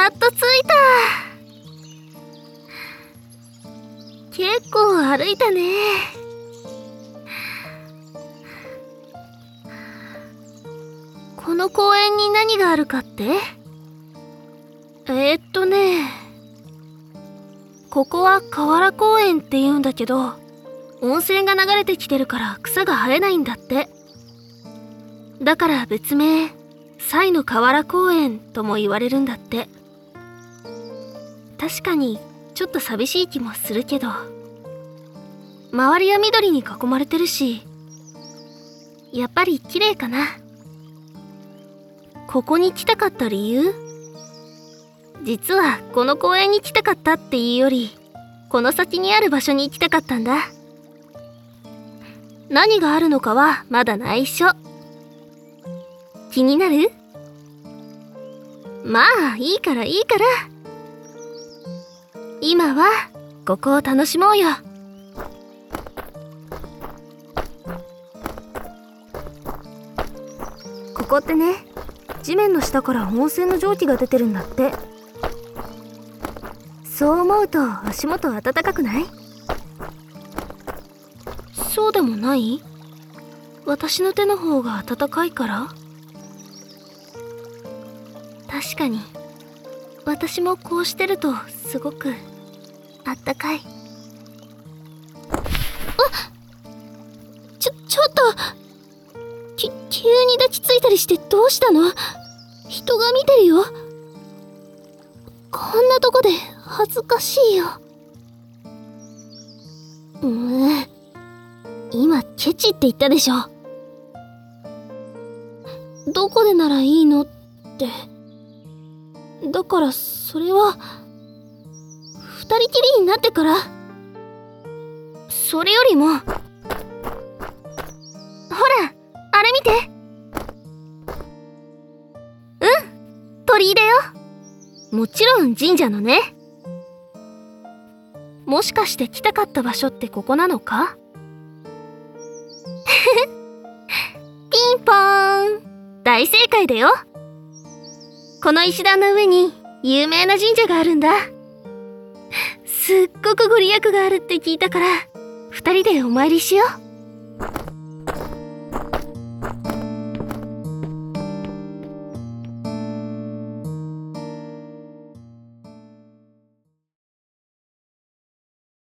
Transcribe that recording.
っと着いた。結構歩いたね。この公園に何があるかって？ここは河原公園って言うんだけど、温泉が流れてきてるから草が生えないんだって。だから別名、西の河原公園とも言われるんだって。確かにちょっと寂しい気もするけど、周りは緑に囲まれてるし、やっぱり綺麗かな。ここに来たかった理由？実はこの公園に来たかったっていうより、この先にある場所に行きたかったんだ。何があるのかはまだ内緒。気になる？まあいいからいいから。今はここを楽しもうよ。ここってね、地面の下から温泉の蒸気が出てるんだって。そう思うと足元暖かくない？そうでもない？私の手の方が暖かいから？確かに私もこうしてるとすごくあったかい。ちょっと急に抱きついたりしてどうしたの？人が見てるよ。こんなとこで恥ずかしいよ。今ケチって言ったでしょ。どこでならいいのって。だからそれは二人きりになってから。それよりも、ほらあれ見て。鳥居だよ。もちろん神社のね。もしかして来たかった場所ってここなのか？ピンポーン、大正解だよ。この石段の上に有名な神社があるんだ。すっごくご利益があるって聞いたから、二人でお参りしよう。